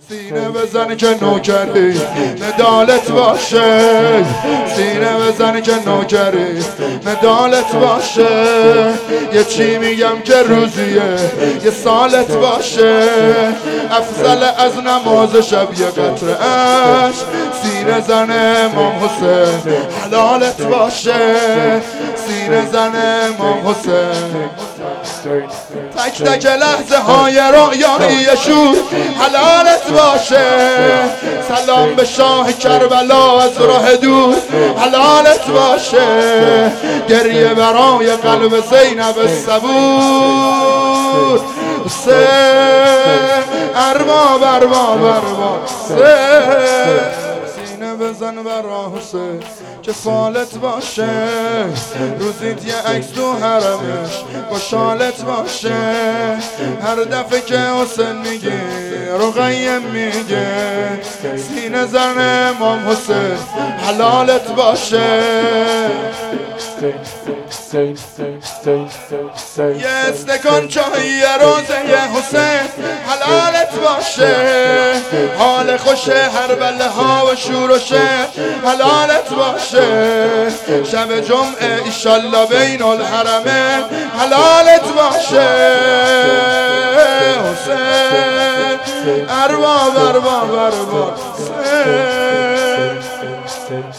سینه بزن که نوکری مدالت باشه، سینه بزن که نوکری مدالت باشه. یه چی میگم که روزیه یه سالت باشه، افضل از نماز شب یه قطره عشق. سینه زن امام حسین حلالت باشه، سینه زن امام حسین. تک تک لحظه های رویایی شور حلالت باشه. سلام به شاه کربلا از راه دور حلالت باشه. گریه برای قلب زینب صبور، ارباب ارباب ارباب سینه بزن برا حسین که فالت باشه. روزیت یه عکس تو حرمش با شالت باشه. هر دفعه که حسین میگی رقیه میگه، سینه زن امام حسین حلالت باشه. یه استکان چایی روزه حسین حلالت باشه. حال خوشه هر بله ها و شورشه حلالت باشه. شب جمعه ایشالله بین الحرمه حلالت باشه. حسین ارباب ارباب ارباب